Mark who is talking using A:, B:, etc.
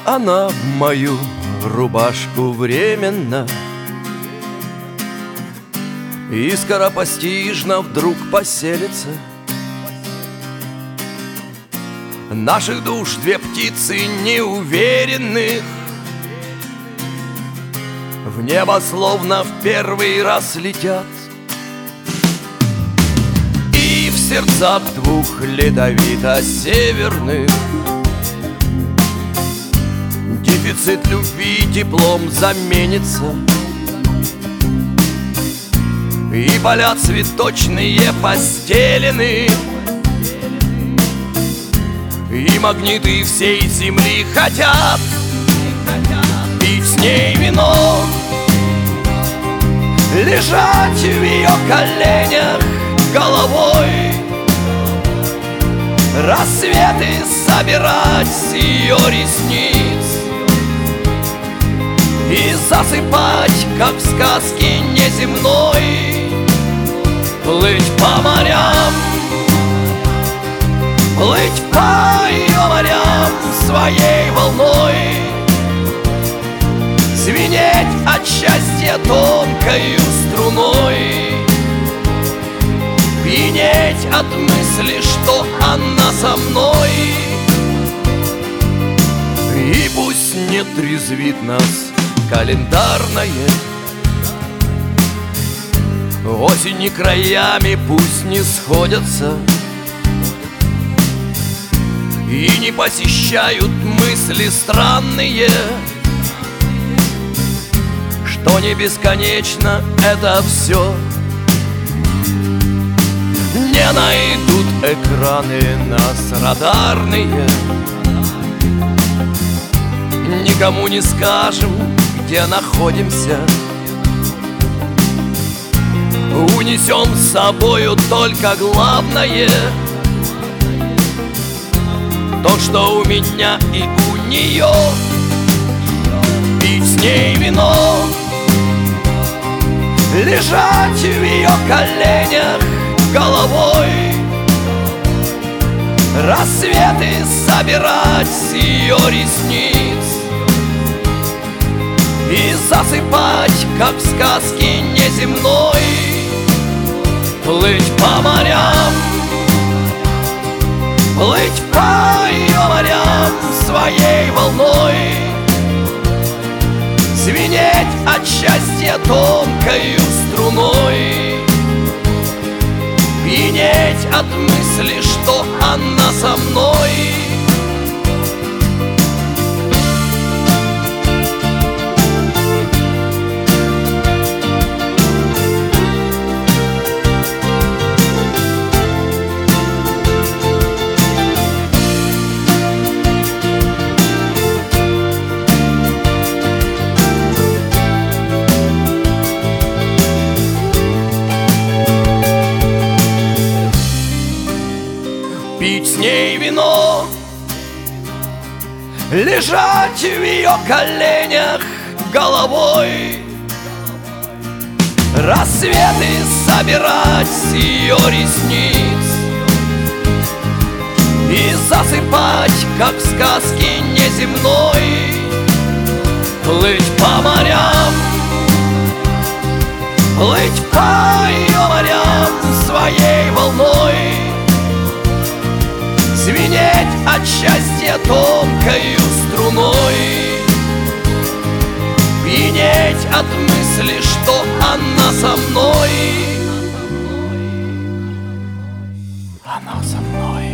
A: она в мою рубашку временно и скоропостижно вдруг поселится. Наших душ две птицы неуверенных в небо словно в первый раз летят, и в сердцах двух ледовито-северных дефицит любви теплом заменится, и поля цветочные постелены, и магниты всей земли хотят пить с ней вино, лежать в ее коленях головой, рассветы собирать с ее ресниц и засыпать, как в сказке неземной, плыть по морям, плыть по ее морям своей волной, звенеть от счастья тонкою струной, пьянеть от мысли, что она со мной. И пусть не трезвит нас календарное, осень и краями пусть не сходятся, и не посещают мысли странные, что не бесконечно это все. Не найдут экраны нас радарные, никому не скажем, где находимся, унесем с собою только главное, то, что у меня и у нее, пить с ней вино, лежать в ее коленях головой, рассветы собирать с ее ресниц и засыпать, как в сказке неземной, плыть по морям, плыть по ее морям своей волной, звенеть от счастья тонкою струной, пьянеть от мысли, что она со мной. Пить с ней вино, лежать в ее коленях головой, рассветы собирать с ее ресниц и засыпать, как в сказке неземной, плыть по морям, плыть по ее морям своей волной, звенеть от счастья тонкою струной, пьянеть от мысли, что она со мной. Она со мной.